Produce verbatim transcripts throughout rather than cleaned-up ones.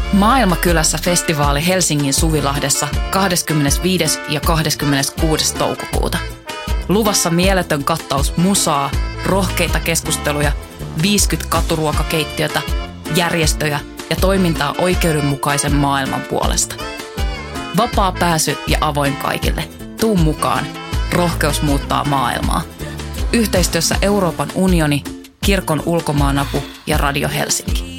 Maailmakylässä festivaali Helsingin Suvilahdessa kahdeskymmenesviides ja kahdeskymmeneskuudes toukokuuta. Luvassa mieletön kattaus musaa, rohkeita keskusteluja, viisikymmentä katuruokakeittiötä, järjestöjä ja toimintaa oikeudenmukaisen maailman puolesta. Vapaa pääsy ja avoin kaikille. Tuu mukaan. Rohkeus muuttaa maailmaa. Yhteistyössä Euroopan unioni, Kirkon ulkomaanapu ja Radio Helsinki.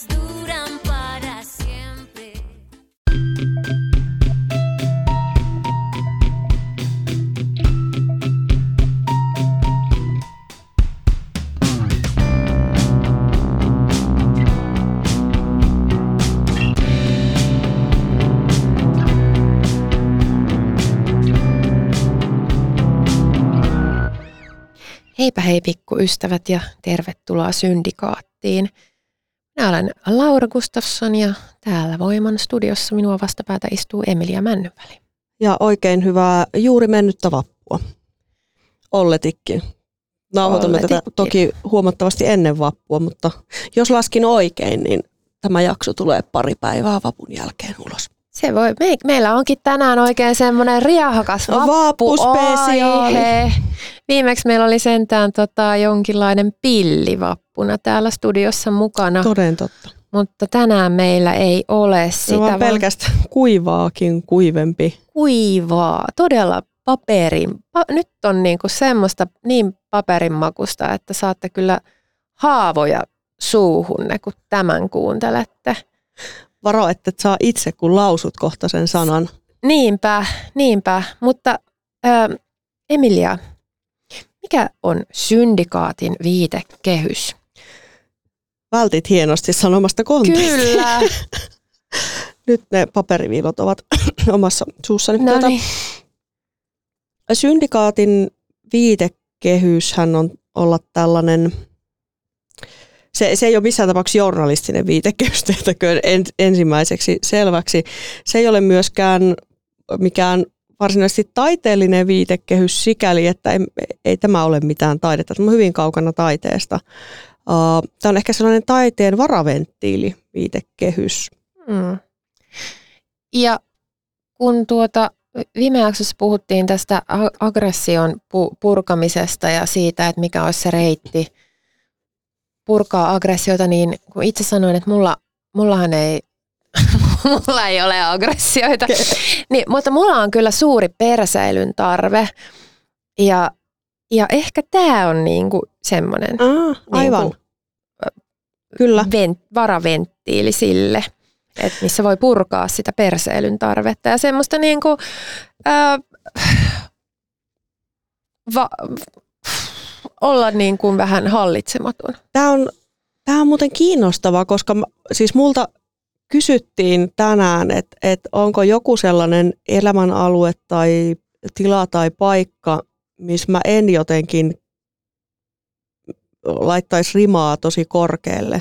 Heipä hei pikkuystävät ja tervetuloa Syndikaattiin. Minä olen Laura Gustafsson ja täällä Voiman studiossa minua vastapäätä istuu Emilia Männynväli. Ja oikein hyvää juuri mennyttä vappua. Olletikki. Nauhoitamme tätä toki huomattavasti ennen vappua, mutta jos laskin oikein, niin tämä jakso tulee pari päivää vapun jälkeen ulos. Se voi. Me, meillä onkin tänään oikein semmoinen riahakas vappuspesiaali. Viimeksi meillä oli sentään tota, jonkinlainen pilli vappuna täällä studiossa mukana. Toden totta. Mutta tänään meillä ei ole sitä. Se on pelkästään kuivaakin kuivempi. Kuivaa, todella paperin. Pa, nyt on niinku semmoista niin paperinmakusta, että saatte kyllä haavoja suuhunne, kun tämän kuuntelette. Varo, että et saa itse, kun lausut kohta sen sanan. Niinpä, niinpä. Mutta ää, Emilia, mikä on Syndikaatin viitekehys? Vältit hienosti sanomasta kontekstia. Kyllä. Nyt ne paperiviilot ovat omassa suussani. No niin. Syndikaatin viitekehyshän on olla tällainen... Se, se ei ole missään tapauksessa journalistinen viitekehys, tehtäköön ensimmäiseksi selväksi. Se ei ole myöskään mikään varsinaisesti taiteellinen viitekehys sikäli, että ei, ei tämä ole mitään taidetta. Tämä on hyvin kaukana taiteesta. Tämä on ehkä sellainen taiteen varaventtiili viitekehys. Mm. Ja kun tuota, viime jaksossa puhuttiin tästä aggression purkamisesta ja siitä, että mikä olisi se reitti purkaa aggressiota, niin kun itse sanoin, että mulla, mullahan ei, mulla ei ole aggressioita, niin, mutta mulla on kyllä suuri perseilyn tarve ja, ja ehkä tämä on niinku semmoinen ah, aivan. Niinku, kyllä. Vent, varaventtiili sille, että missä voi purkaa sitä perseilyn tarvetta ja semmoista niinku, ää, va, olla niin kuin vähän hallitsematon. Tämä on, tämä on muuten kiinnostavaa, koska siis multa kysyttiin tänään, että, että onko joku sellainen elämänalue tai tila tai paikka, missä mä en jotenkin laittaisi rimaa tosi korkealle.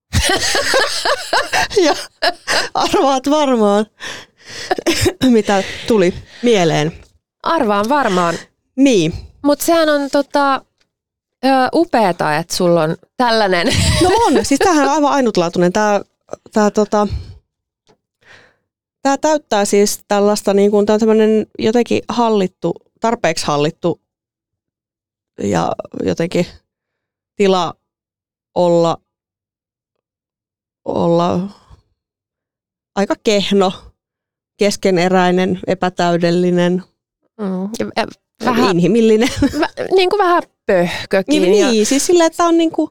Ja arvaat varmaan, mitä tuli mieleen. Arvaan varmaan. Niin. Mutta sehän on tota... upeeta, että sulla on tällainen. No on, siis tämähän on aivan ainutlaatuinen. Tämä, tämä, tota, tämä täyttää siis tällaista, niin kuin, tämä on tämmöinen jotenkin hallittu, tarpeeksi hallittu ja jotenkin tila olla, olla aika kehno, keskeneräinen, epätäydellinen, mm, ja vähän, inhimillinen. Vä, niin kuin vähän pöhkökin. Niin, ja... niin siis sillä, että on niinku,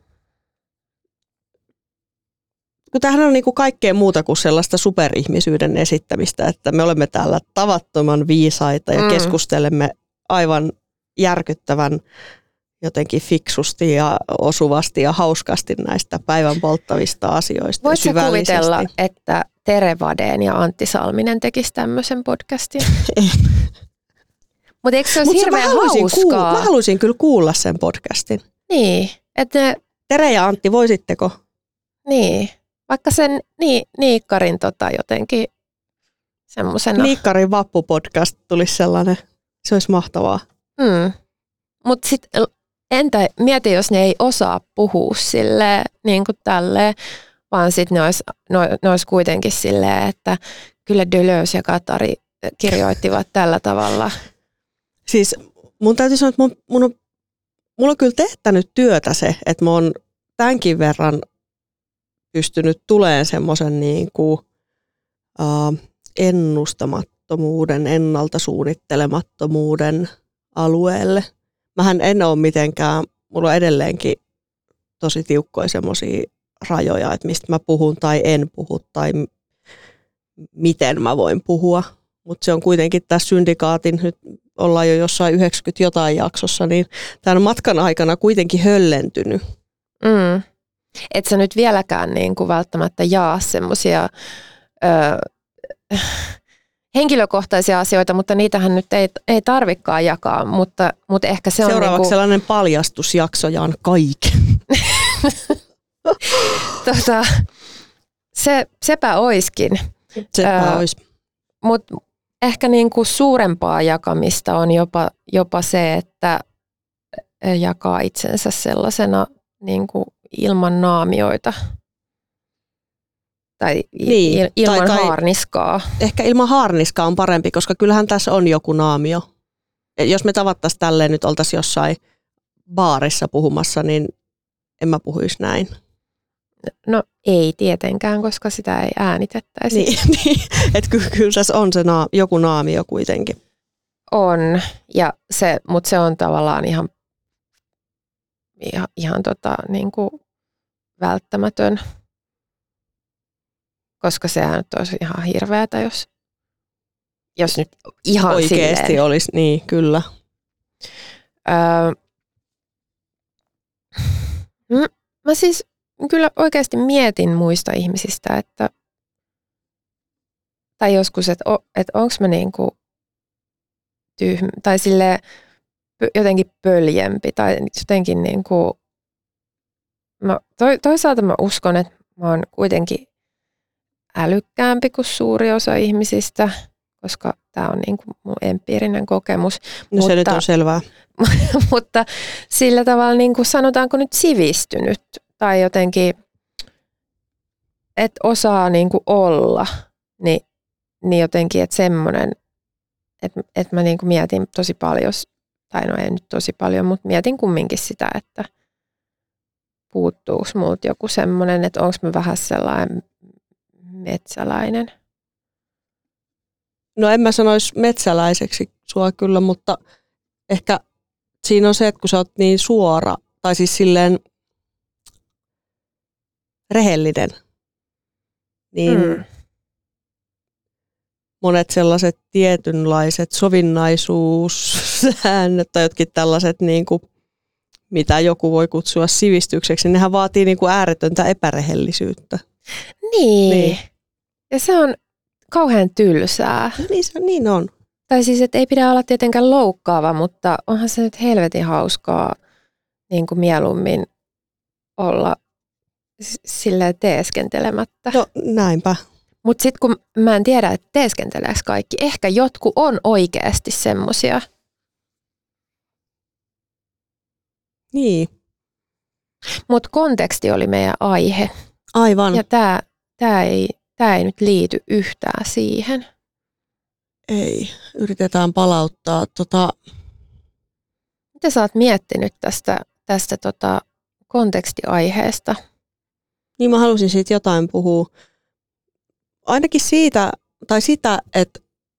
kun tämähän on niinku kaikkea muuta kuin sellaista superihmisyyden esittämistä, että me olemme täällä tavattoman viisaita ja mm. keskustelemme aivan järkyttävän jotenkin fiksusti ja osuvasti ja hauskasti näistä päivän polttavista asioista. Voitko kuvitella, että Tere Vadén ja Antti Salminen tekisi tämmöisen podcastin? Mutta eikö se olisi Mut hirveän mä hauskaa? Kuulla, mä haluaisin kyllä kuulla sen podcastin. Niin. Että ne, Tere ja Antti, voisitteko? Niin. Vaikka sen ni, Niikkarin tota jotenkin semmosena. Niikkarin vappupodcast tulisi sellainen. Se olisi mahtavaa. Mm. Mutta sitten entä mieti, jos ne ei osaa puhua silleen niin kuin tälleen, vaan sitten ne olisi, ne olisi kuitenkin silleen, että kyllä Deleuze ja Guattari kirjoittivat tällä tavalla. Siis mun täytyy sanoa, että mun, mun on, mulla on kyllä tehtänyt työtä se, että mä oon tämänkin verran pystynyt tulemaan semmoisen niin kuin, uh, ennustamattomuuden, ennalta suunnittelemattomuuden alueelle. Mähän en ole mitenkään, mulla on edelleenkin tosi tiukkoja semmoisia rajoja, että mistä mä puhun tai en puhu tai miten mä voin puhua. Mutta se on kuitenkin tässä syndikaatin, nyt ollaan jo jossain yhdeksänkymmentä jotain jaksossa, niin tämän matkan aikana kuitenkin höllentynyt. Mm. Et sä nyt vieläkään niin kuin välttämättä jaa semmoisia henkilökohtaisia asioita, mutta niitähän nyt ei, ei tarvikaan jakaa, mutta, mutta ehkä se on seuraavaksi niin kuin sellainen paljastusjakso jaan kaiken. tota, se, sepä oiskin. Sepä öö, ois. Mutta ehkä niin kuin suurempaa jakamista on jopa, jopa se, että jakaa itsensä sellaisena niin kuin ilman naamioita tai niin, il, ilman tai, tai haarniskaa. Ehkä ilman haarniskaa on parempi, koska kyllähän tässä on joku naamio. Jos me tavattaisiin tälleen, nyt oltaisiin jossain baarissa puhumassa, niin en mä puhuisi näin. No ei tietenkään, koska sitä ei äänitettäisi. Niin, niin. Että kyllä, kyllä tässä on se naa, joku naamio kuitenkin. On, ja se, mutta se on tavallaan ihan, ihan, ihan tota, niin kuin välttämätön, koska sehän nyt olisi ihan hirveätä, jos, jos nyt ihan oikeasti silleen. Olisi, niin kyllä. Öö, mä siis kyllä oikeasti mietin muista ihmisistä, että tai joskus, että, että onko mä niinku tyhmä tai silleen jotenkin pöljempi tai jotenkin niinku, mä, to, toisaalta mä uskon, että mä oon kuitenkin älykkäämpi kuin suuri osa ihmisistä, koska tää on niinku mun empiirinen kokemus. No mutta, se nyt on selvää. mutta sillä tavalla niinku sanotaanko nyt sivistynyt tai jotenkin, että osaa niinku olla, niin, niin jotenkin, että semmoinen, että, että mä niinku mietin tosi paljon, tai no ei nyt tosi paljon, mutta mietin kumminkin sitä, että puuttuuko multa joku semmoinen, että onko mä vähän sellainen metsäläinen. No en mä sanoisi metsäläiseksi sua kyllä, mutta ehkä siinä on se, että kun sä oot niin suora, tai siis silleen rehellinen, niin mm. monet sellaiset tietynlaiset sovinnaisuussäännöt tai jotkin tällaiset, niin kuin, mitä joku voi kutsua sivistykseksi, nehän vaatii niin kuin ääretöntä epärehellisyyttä. Niin. niin. Ja se on kauhean tylsää. Niin, se, niin on. Tai siis, että ei pidä olla tietenkään loukkaava, mutta onhan se nyt helvetin hauskaa niin kuin mieluummin olla silleen teeskentelemättä. No näinpä. Mutta sitten kun mä en tiedä, että teeskenteleekö kaikki, ehkä jotkut on oikeasti semmosia. Niin. Mutta konteksti oli meidän aihe. Aivan. Ja tämä tää ei, tää ei nyt liity yhtään siihen. Ei. Yritetään palauttaa. Tota... Mitä sä oot miettinyt tästä, tästä tota kontekstiaiheesta? Niin mä halusin siitä jotain puhua. Ainakin siitä, tai sitä, että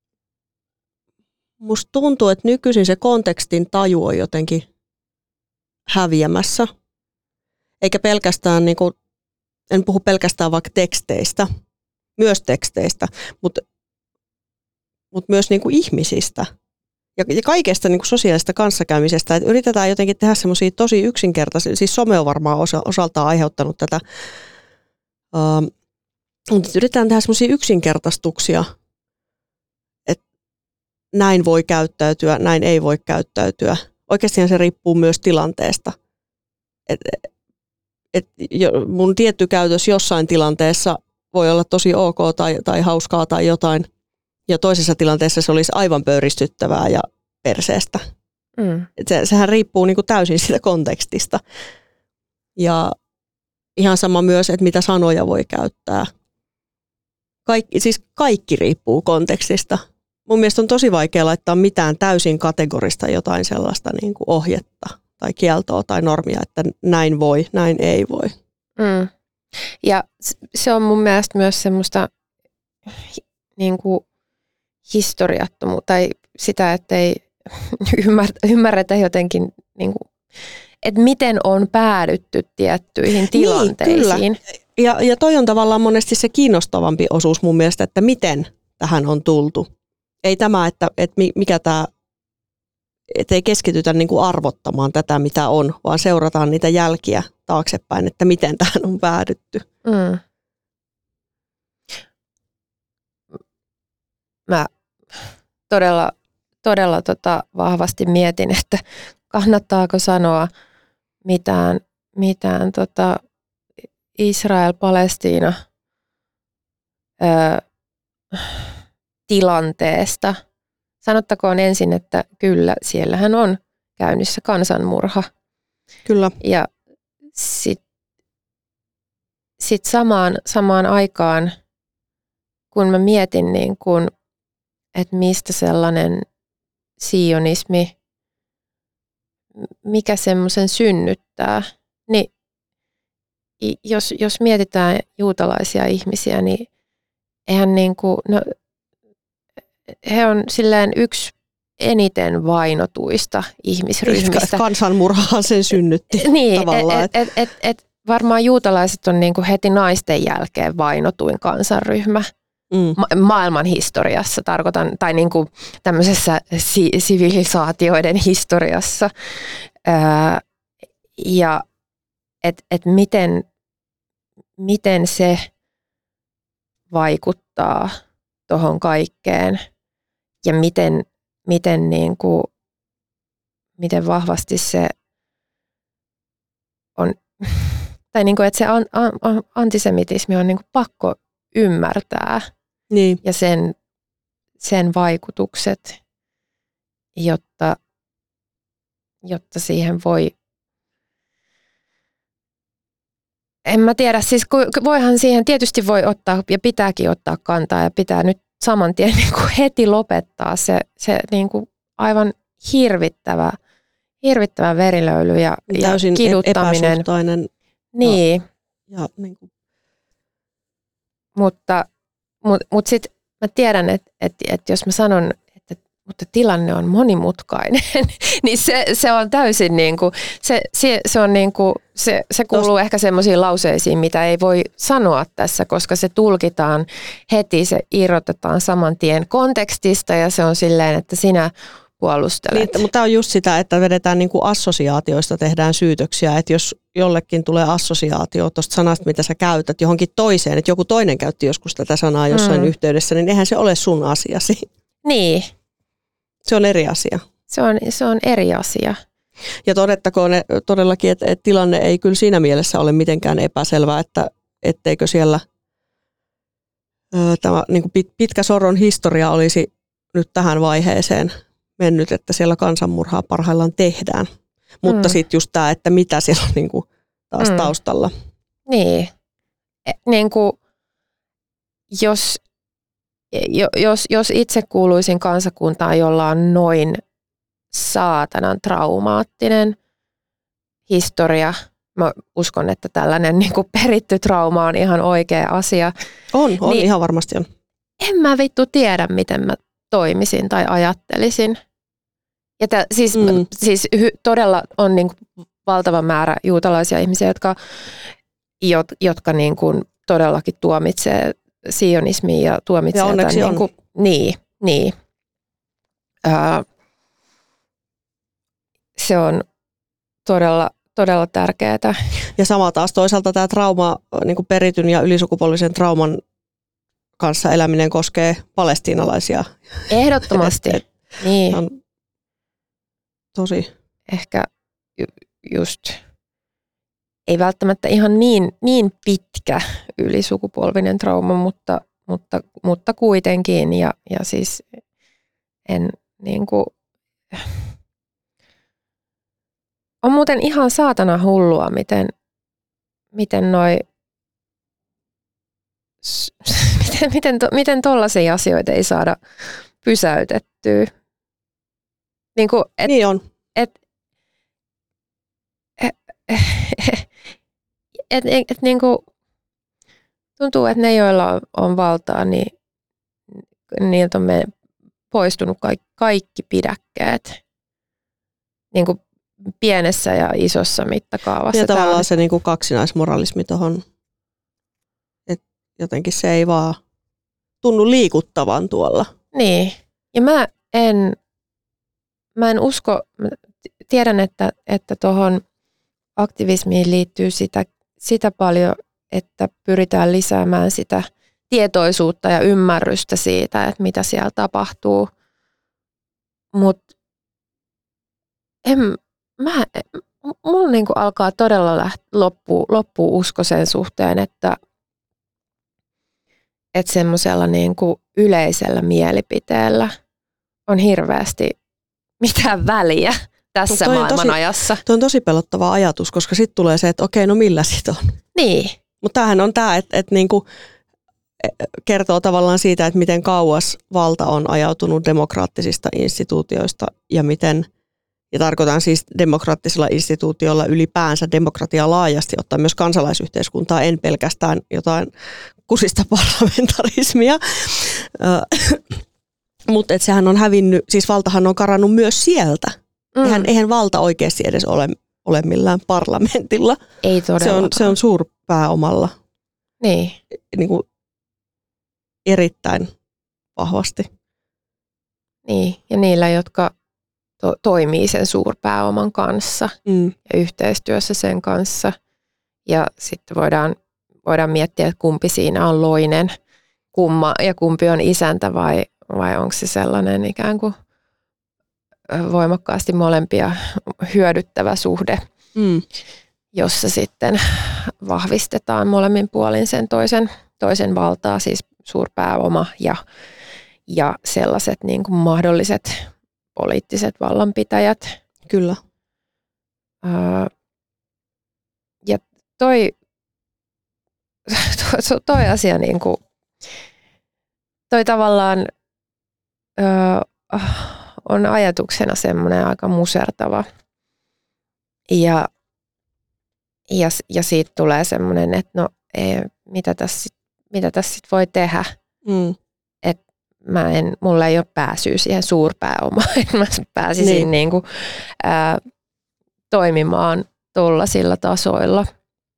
musta tuntuu, että nykyisin se kontekstin taju on jotenkin häviämässä. Eikä pelkästään, niin kuin, en puhu pelkästään vaikka teksteistä, myös teksteistä, mutta, mutta myös niin kuin ihmisistä. Ja, ja kaikesta niin kuin sosiaalisesta kanssakäymisestä. Että yritetään jotenkin tehdä semmoisia tosi yksinkertaisia, siis some on varmaan osa, osaltaan aiheuttanut tätä, uh, mutta yritetään tehdä semmoisia yksinkertaistuksia, että näin voi käyttäytyä, näin ei voi käyttäytyä. Oikeastihan se riippuu myös tilanteesta. Et, et mun tietty käytös jossain tilanteessa voi olla tosi ok tai, tai hauskaa tai jotain, ja toisessa tilanteessa se olisi aivan pöyristyttävää ja perseestä. Mm. Se, sehän riippuu niin kuin täysin siitä kontekstista. Ja ihan sama myös, että mitä sanoja voi käyttää. Kaikki, siis kaikki riippuu kontekstista. Mun mielestä on tosi vaikea laittaa mitään täysin kategorista jotain sellaista niin kuin ohjetta tai kieltoa tai normia, että näin voi, näin ei voi. Mm. Ja se on mun mielestä myös semmoista niin kuin historiattomuutta tai sitä, että ei ymmärretä jotenkin, niin kuin, että miten on päädytty tiettyihin tilanteisiin. Niin, kyllä. Ja, ja toi on tavallaan monesti se kiinnostavampi osuus mun mielestä, että miten tähän on tultu. Ei tämä, että, että mikä tämä, että ei keskitytä niin kuin arvottamaan tätä, mitä on, vaan seurataan niitä jälkiä taaksepäin, että miten tähän on päädytty. Mm. Mä todella, todella tota vahvasti mietin, että kannattaako sanoa mitään, mitään tota Israel-Palestiina öö, tilanteesta. Sanottakoon ensin, että kyllä, siellähän on käynnissä kansanmurha. Kyllä. Ja sitten sit samaan, samaan aikaan, kun mä mietin, niin kun, että mistä sellainen sionismi, mikä semmoisen synnyttää, niin jos, jos mietitään juutalaisia ihmisiä, niin eihän niin kuin, no, he on silleen yksi eniten vainotuista ihmisryhmistä. Kansanmurhaa sen synnytti niin, tavallaan. Et, et, et, et, varmaan juutalaiset on niin kuin heti naisten jälkeen vainotuin kansanryhmä mm. ma- maailman historiassa, tarkoitan, tai niin kuin tämmöisessä si- sivilisaatioiden historiassa. Öö, ja että et miten, miten se vaikuttaa tuohon kaikkeen ja miten, miten, niin kuin, miten vahvasti se on, tai niin kuin, että se an, an, antisemitismi on niin kuin pakko ymmärtää niin. ja sen, sen vaikutukset, jotta, jotta siihen voi. En mä tiedä, siis voihan siihen tietysti voi ottaa ja pitääkin ottaa kantaa ja pitää nyt saman tien niin kuin heti lopettaa se, se niin kuin aivan hirvittävä, hirvittävä verilöyly ja, ja kiduttaminen. Epäsuhtainen. Niin. Ja, ja niin kuin. Mutta, mutta, mutta sitten mä tiedän, että, että, että jos mä sanon, että mutta tilanne on monimutkainen, niin se, se on täysin niin kuin, se, se, se, on niin kuin, se, se kuuluu Tost... ehkä semmoisiin lauseisiin, mitä ei voi sanoa tässä, koska se tulkitaan heti, se irrotetaan saman tien kontekstista ja se on silleen, että sinä puolustelet. Niin, mutta tämä on just sitä, että vedetään niin kuin assosiaatioista, tehdään syytöksiä, että jos jollekin tulee assosiaatio tuosta sanasta, mitä sä käytät johonkin toiseen, että joku toinen käytti joskus tätä sanaa jossain mm. yhteydessä, niin eihän se ole sun asiasi. Niin. Se on eri asia. Se on, se on eri asia. Ja todettakoon todellakin, että, että tilanne ei kyllä siinä mielessä ole mitenkään epäselvää, että etteikö siellä ö, tämä niin kuin pit, pitkä sorron historia olisi nyt tähän vaiheeseen mennyt, että siellä kansanmurhaa parhaillaan tehdään. Mutta mm. sitten just tämä, että mitä siellä on niin kuin taas mm. taustalla. Niin. E, niin kuin, jos... Jos, jos itse kuuluisin kansakuntaan, jolla on noin saatanan traumaattinen historia, mä uskon, että tällainen niin kuin peritty trauma on ihan oikea asia. On, on niin ihan varmasti on. En mä vittu tiedä, miten mä toimisin tai ajattelisin. Ja tä, siis, mm. siis hy, todella on niin kuin valtava määrä juutalaisia ihmisiä, jotka, jot, jotka niin kuin todellakin tuomitsee sionismiin ja tuomitsee. Ja onneksi tämän, on. Niin, kuin, niin, niin. Öö, se on todella, todella tärkeää. Ja sama taas toisaalta tämä trauma, niin kuin perityn ja ylisukupolvisen trauman kanssa eläminen koskee palestiinalaisia. Ehdottomasti. et, et, niin. On tosi. Ehkä ju- just ei välttämättä ihan niin, niin pitkä ylisukupolvinen trauma, mutta, mutta, mutta kuitenkin. Ja, ja siis en niin kuin, on muuten ihan saatana hullua, miten, miten noi, miten, miten, to, miten tollaisia asioita ei saada pysäytettyä. Niin, kuin, et, niin on. Et, et, et, et, et, et, niin kuin, tuntuu, että ne, joilla on, on valtaa, niin niiltä on me poistunut kaikki, kaikki pidäkkeet. Niin kuin pienessä ja isossa mittakaavassa. Ja tavallaan on se niin kuin kaksinaismoralismi tuohon, että jotenkin se ei vaan tunnu liikuttavan tuolla. Niin, ja mä en, mä en usko, tiedän, että että tuohon aktivismiin liittyy sitä, sitä paljon, että pyritään lisäämään sitä tietoisuutta ja ymmärrystä siitä, että mitä siellä tapahtuu. Mutta en Mä, mulla niinku alkaa todella läht, loppua, loppua usko sen suhteen, että, että semmoisella niinku yleisellä mielipiteellä on hirveästi mitään väliä tässä maailmanajassa. Tuo on tosi pelottava ajatus, koska sitten tulee se, että okei, no millä sit on? Niin. Mutta tämähän on tämä, että, että niinku kertoo tavallaan siitä, että miten kauas valta on ajautunut demokraattisista instituutioista ja miten. Ja tarkoitan siis demokraattisilla instituutioilla ylipäänsä demokratiaa laajasti, ottaa myös kansalaisyhteiskuntaa, en pelkästään jotain kusista parlamentarismia. Mutta sehän on hävinnyt, siis valtahan on karannut myös sieltä. Mm. Eihän, eihän valta oikeasti edes ole, ole millään parlamentilla. Ei todellakaan. Se on, se on suurpääomalla. Niin. Niin kuin erittäin vahvasti. Niin, ja niillä, jotka to- toimii sen suurpääoman kanssa mm. ja yhteistyössä sen kanssa. Ja sitten voidaan, voidaan miettiä, että kumpi siinä on loinen, kumma ja kumpi on isäntä vai, vai onko se sellainen ikään kuin voimakkaasti molempia hyödyttävä suhde, mm. jossa sitten vahvistetaan molemmin puolin sen toisen, toisen valtaa, siis suurpääoma ja, ja sellaiset niin kuin mahdolliset poliittiset vallanpitäjät. Kyllä. Uh, ja toi, toi, toi asia niin kuin, toi tavallaan uh, on ajatuksena semmoinen aika musertava. Ja, ja, ja siitä tulee semmoinen, että no ei, mitä tässä mitä tässä sit voi tehdä. Mm. Että mä en, mulla ei ole pääsyä siihen suurpääomaan, että mä pääsisin niin. Niin kuin, ää, toimimaan tuollaisilla tasoilla.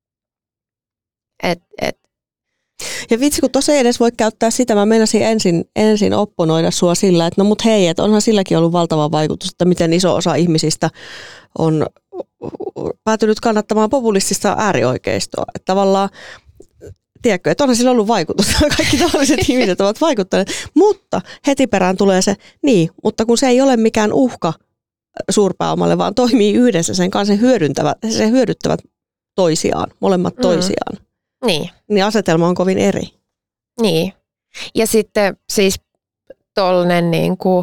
Et, et. Ja vitsi, kun tuossa ei edes voi käyttää sitä, mä meinasin ensin, ensin opponoida sua sillä, että no mut hei, että onhan silläkin ollut valtava vaikutus, että miten iso osa ihmisistä on päätynyt kannattamaan populistista äärioikeistoa. Että tavallaan tiedätkö, että onhan sillä ollut vaikutus. Kaikki tavalliset ihmiset ovat vaikuttaneet. Mutta heti perään tulee se, niin, mutta kun se ei ole mikään uhka suurpääomalle, vaan toimii yhdessä sen kanssa, se hyödyntävät, se hyödyttävät toisiaan, molemmat mm. toisiaan. Niin. Niin asetelma on kovin eri. Niin. Ja sitten siis tollainen niin kuin,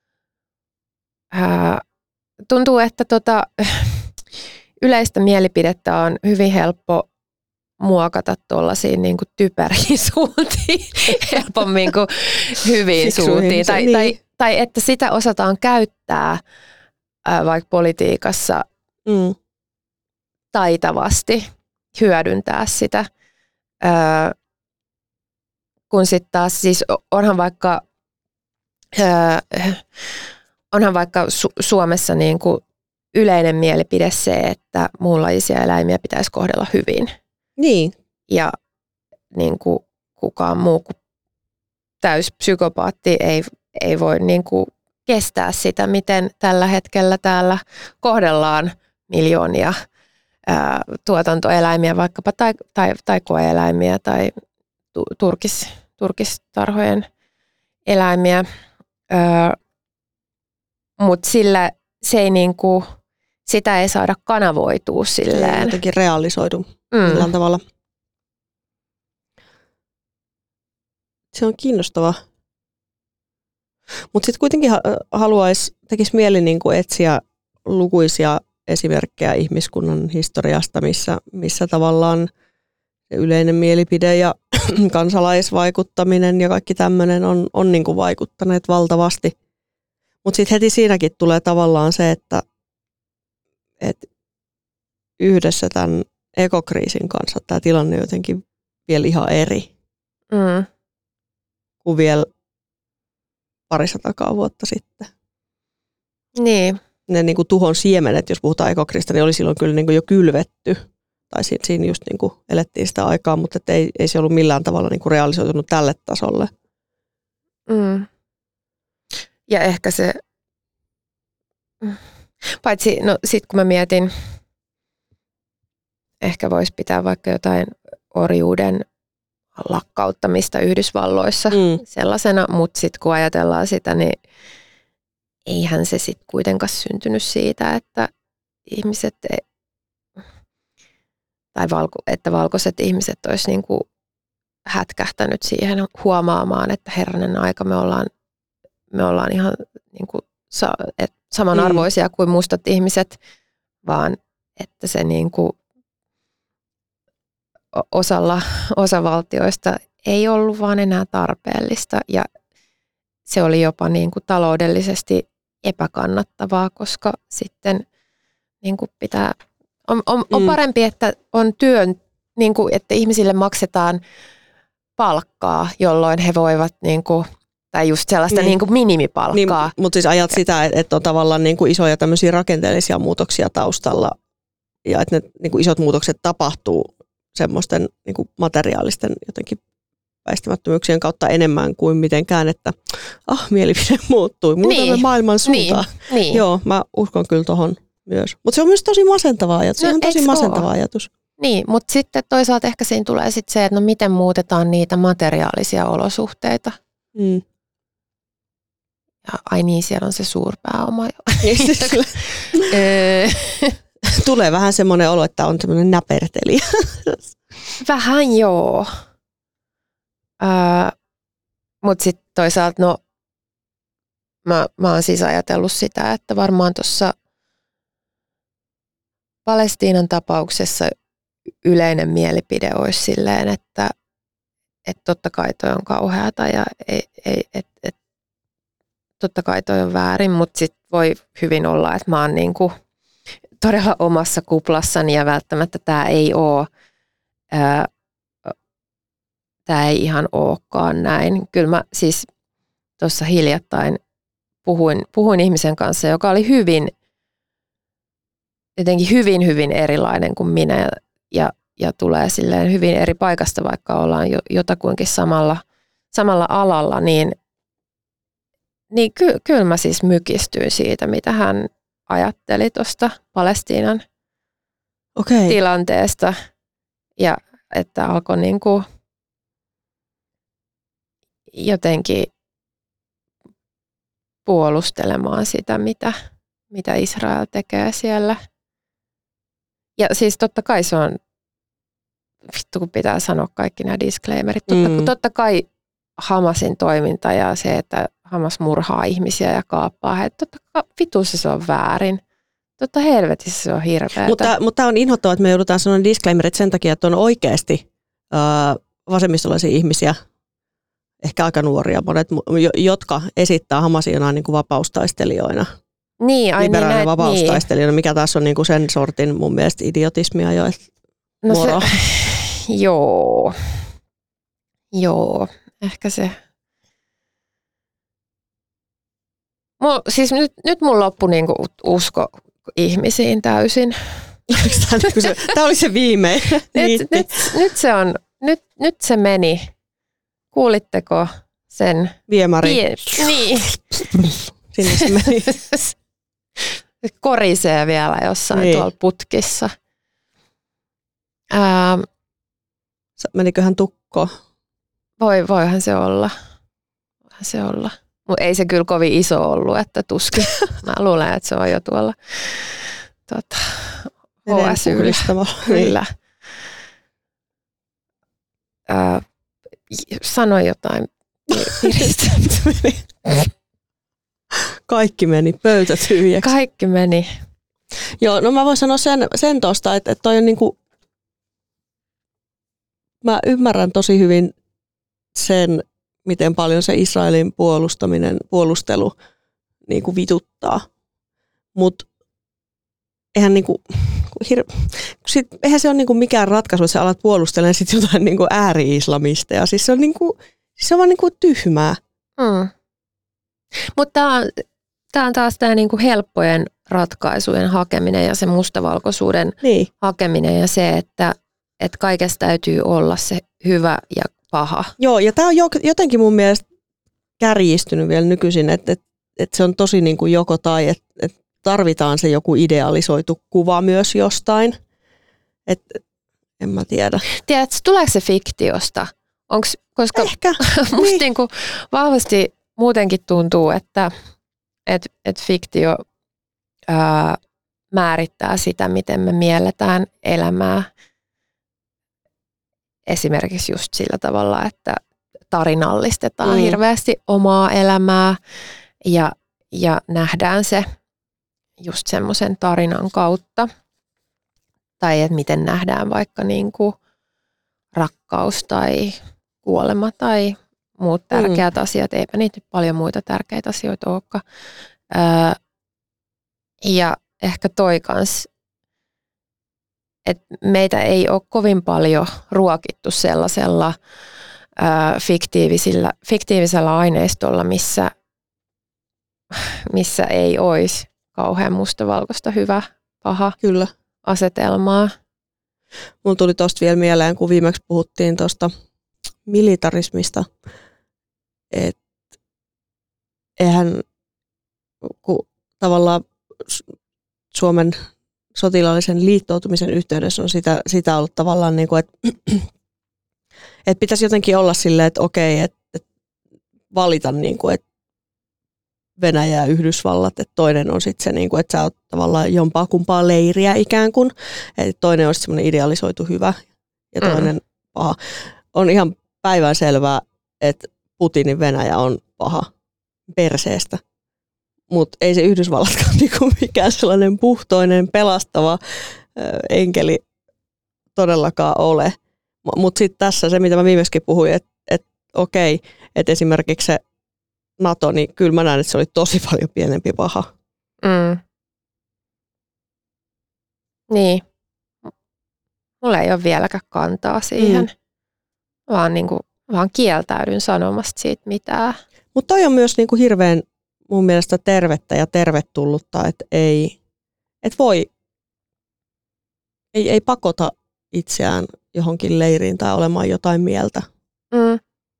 ää, tuntuu, että tota, yleistä mielipidettä on hyvin helppo muokata tuollaisiin niin kuin typeriin suuntiin, helpommin kuin hyviin suuntiin. Tai, niin. tai, tai että sitä osataan käyttää ää, vaikka politiikassa mm. taitavasti, hyödyntää sitä. Ää, kun sitten taas siis onhan vaikka, ää, onhan vaikka Su- Suomessa niin kuin yleinen mielipide se, että muunlaisia eläimiä pitäisi kohdella hyvin. Niin. Ja niin kuin kukaan muu kuin täyspsykopaatti ei, ei voi niin kuin kestää sitä, miten tällä hetkellä täällä kohdellaan miljoonia ää, tuotantoeläimiä, vaikkapa tai, tai, tai koe-eläimiä tai tu, turkis, turkistarhojen eläimiä. Mutta sillä se ei niin kuin, sitä ei saada kanavoitua silleen. Se ei jotenkin realisoidu. Millään mm. tavalla. Se on kiinnostavaa. Mutta sitten kuitenkin haluaisi, tekisi mieli niin kuin etsiä lukuisia esimerkkejä ihmiskunnan historiasta, missä, missä tavallaan se yleinen mielipide ja kansalaisvaikuttaminen ja kaikki tämmöinen on, on niin kuin vaikuttaneet valtavasti. Mutta sitten heti siinäkin tulee tavallaan se, että, että yhdessä tämän ekokriisin kanssa tämä tilanne on jotenkin vielä ihan eri Mm. kuin vielä parisatakaan vuotta sitten. Niin. Ne niin kuin tuhon siemenet, jos puhutaan ekokriisistä, niin oli silloin kyllä niin kuin jo kylvetty. Tai siinä, siinä just niin kuin elettiin sitä aikaa, mutta ei, ei se ollut millään tavalla niin kuin realisoitunut tälle tasolle. Mm. Ja ehkä se, paitsi, no sit kun mä mietin, ehkä voisi pitää vaikka jotain orjuuden lakkauttamista Yhdysvalloissa Mm. sellaisena, mutta sitten kun ajatellaan sitä, niin eihän se sitten kuitenkaan syntynyt siitä, että ihmiset, tai valko, että valkoiset ihmiset olisi niinku hätkähtänyt siihen huomaamaan, että herranen aika, me ollaan, me ollaan ihan niinku sa, et samanarvoisia mm. kuin mustat ihmiset, vaan että se niinku osalla osavaltioista ei ollut vaan enää tarpeellista ja se oli jopa niin kuin taloudellisesti epäkannattavaa, koska sitten niin kuin pitää, on, on, on parempi, että on työn, niin kuin, että ihmisille maksetaan palkkaa, jolloin he voivat, niin kuin, tai just sellaista niin. Niin kuin minimipalkkaa. Niin, mutta siis ajat sitä, että on tavallaan niin kuin isoja tämmöisiä rakenteellisia muutoksia taustalla ja että ne niin kuin isot muutokset tapahtuu semmoisten niin kuin materiaalisten jotenkin väistämättömyyksien kautta enemmän kuin mitenkään, että ah, mielipide muuttui, muutamme niin. maailman suuntaan. Niin. Niin. Joo, mä uskon kyllä tohon myös. Mutta se on myös tosi masentava ajatus. Se no, on tosi masentava ole? ajatus. Niin, mutta sitten toisaalta ehkä siinä tulee sitten se, että no miten muutetaan niitä materiaalisia olosuhteita. Mm. Ja, ai niin, siellä on se suurpääoma jo. Tulee vähän semmoinen olo, että on semmoinen näpertelijä. Vähän joo. Öö, mutta sitten toisaalta, no mä, mä oon siis ajatellut sitä, että varmaan tuossa Palestiinan tapauksessa yleinen mielipide olisi silleen, että et totta kai toi on kauheata ja ei, ei, et, et, totta kai toi on väärin, mutta sitten voi hyvin olla, että mä oon niinku todella omassa kuplassani ja välttämättä tämä ei ole, tämä ei ihan olekaan näin. Kyllä mä siis tuossa hiljattain puhuin, puhuin ihmisen kanssa, joka oli hyvin, jotenkin hyvin, hyvin erilainen kuin minä ja, ja, ja tulee silleen hyvin eri paikasta, vaikka ollaan jo, jotakuinkin samalla, samalla alalla, niin, niin ky, kyllä mä siis mykistyin siitä, mitä hän ajatteli tuosta Palestiinan okay. tilanteesta ja että alkoi niin kuin jotenkin puolustelemaan sitä, mitä, mitä Israel tekee siellä. Ja siis totta kai se on, vittu kun pitää sanoa kaikki nämä disclaimerit, totta, mm. totta kai Hamasin toiminta ja se, että Hamas murhaa ihmisiä ja kaappaa heitä, totta kai vitussa se on väärin. Totta helvetissä se on hirveätä. Mutta, mutta tämä on inhottavaa, että me joudutaan sanoa disclaimerit sen takia, että on oikeasti äh, vasemmistolaisia ihmisiä, ehkä aika nuoria monet, jotka esittää Hamasia jonain niin kuin vapaustaistelijoina. Niin, ai liberaalinen niin, vapaustaistelijoina, niin. Mikä taas on niin kuin sen sortin mun mielestä idiotismia jo. No se, joo, joo, ehkä se. Mul, siis nyt, nyt mun loppui niinku usko ihmisiin täysin. Tämä oli se viimein. nyt, nyt, nyt se on, nyt, nyt se meni. Kuulitteko sen? Viemäri. Vie, niin. Sinne se meni. Korisee vielä jossain niin. Tuolla putkissa. Ähm, Meniköhän tukkoon? Voi, voihan se olla. Voihan se olla. Mutta ei se kyllä kovin iso ollut, että tuskin. Mä luulen, että se on jo tuolla tuota, H S Y:llä. Kyllä. Äh, sano jotain. Kaikki meni, pöytä tyhjäksi. Kaikki meni. Joo, no mä voin sanoa sen, sen tosta, että, että toi on niinku, mä ymmärrän tosi hyvin sen, miten paljon se Israelin puolustaminen, puolustelu niin kuin vituttaa. Mutta eihän, niin kuin, hir- sit, eihän se ole niin kuin mikään ratkaisu, että sä alat puolustelemaan sit jotain niin kuin ääri-islamisteja. Siis se on, niin kuin, siis se on vaan niin kuin tyhmää. Mm. Mutta tämä on taas tämä niinku helppojen ratkaisujen hakeminen ja se mustavalkoisuuden Niin. hakeminen ja se, että et kaikessa täytyy olla se hyvä ja paha. Joo, ja tämä on jotenkin mun mielestä kärjistynyt vielä nykyisin, että et, et se on tosi niin kuin joko tai, että et tarvitaan se joku idealisoitu kuva myös jostain. Et, en mä tiedä. Tiedätkö, tuleeko se fiktiosta? Onks, koska Ehkä. musta Niin. niinku vahvasti muutenkin tuntuu, että et, et fiktio ää, määrittää sitä, miten me mielletään elämää. Esimerkiksi just sillä tavalla, että tarinallistetaan Mm. hirveästi omaa elämää ja, ja nähdään se just semmoisen tarinan kautta. Tai että miten nähdään vaikka niinku rakkaus tai kuolema tai muut tärkeät mm. asiat. Eipä niitä paljon muita tärkeitä asioita olekaan. Öö, ja ehkä toi kans, että meitä ei ole kovin paljon ruokittu sellaisella öö, fiktiivisellä, fiktiivisellä aineistolla, missä, missä ei olisi kauhean mustavalkoista hyvä, paha Kyllä. asetelmaa. Mulla tuli tosta vielä mieleen, kun viimeksi puhuttiin tuosta militarismista, että eihän kun tavallaan Suomen sotilaallisen liittoutumisen yhteydessä on sitä, sitä ollut tavallaan niin kuin, että, että pitäisi jotenkin olla silleen, että okei, että, että valita niin kuin, että Venäjä ja Yhdysvallat, että toinen on sitten se, niin kuin, että sä oot tavallaan jompaa kumpaa leiriä ikään kuin, että toinen on semmoinen idealisoitu hyvä ja toinen mm. paha. On ihan päivänselvää, että Putinin Venäjä on paha perseestä, mutta ei se Yhdysvallatkaan niinku mikään sellainen puhtoinen, pelastava ö, enkeli todellakaan ole. Mutta sitten tässä se, mitä mä viimeiskin puhuin, että et, okei, että esimerkiksi se NATO, niin kyllä mä näen, että se oli tosi paljon pienempi paha. Mm. Niin. Mulla ei ole vieläkään kantaa siihen. Mm. Vaan, niin kuin, vaan kieltäydyn sanomasta siitä mitään. Mutta toi on myös niin kuin hirveän mun mielestä tervettä ja tervetullutta, että ei, et voi, ei, ei pakota itseään johonkin leiriin tai olemaan jotain mieltä. Mm.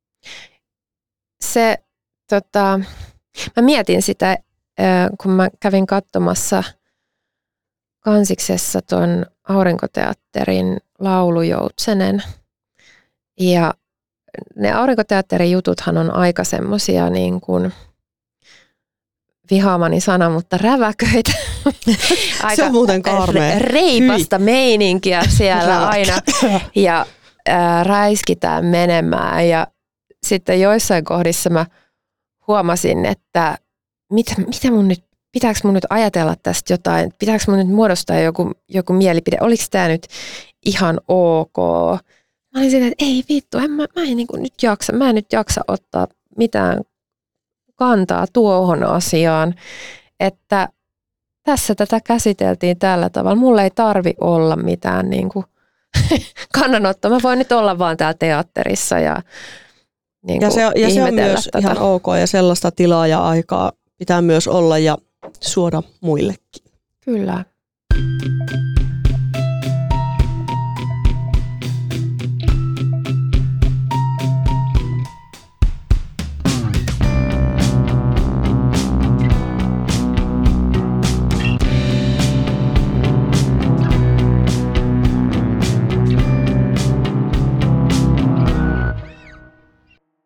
Se, tota, mä mietin sitä, kun mä kävin katsomassa Kansiksessa ton Aurinkoteatterin Laulujoutsenen. Ja ne Aurinkoteatterin jututhan on aika semmosia niin kuin vihaamani sana, mutta räväköitä. Aika se on muuten karmea. Reipasta Hyi. Meininkiä siellä aina. Ja ää, räiskitään menemään. Ja sitten joissain kohdissa mä huomasin, että mitä, mitä mun nyt, pitääkö mun nyt ajatella tästä jotain? Pitääkö mun nyt muodostaa joku, joku mielipide? Oliko tämä nyt ihan ok? Mä olin silleen, että ei vittu, en, mä, mä, en niin kuin nyt jaksa, mä en nyt jaksa ottaa mitään kantaa tuohon asiaan, että tässä tätä käsiteltiin tällä tavalla. Mulla ei tarvi olla mitään niin kuin kannanottoa. Mä voin nyt olla vaan täällä teatterissa ja, niin kuin ja, se, ja se on myös tätä. ihan ok ja sellaista tilaa ja aikaa pitää myös olla ja suoda muillekin. Kyllä.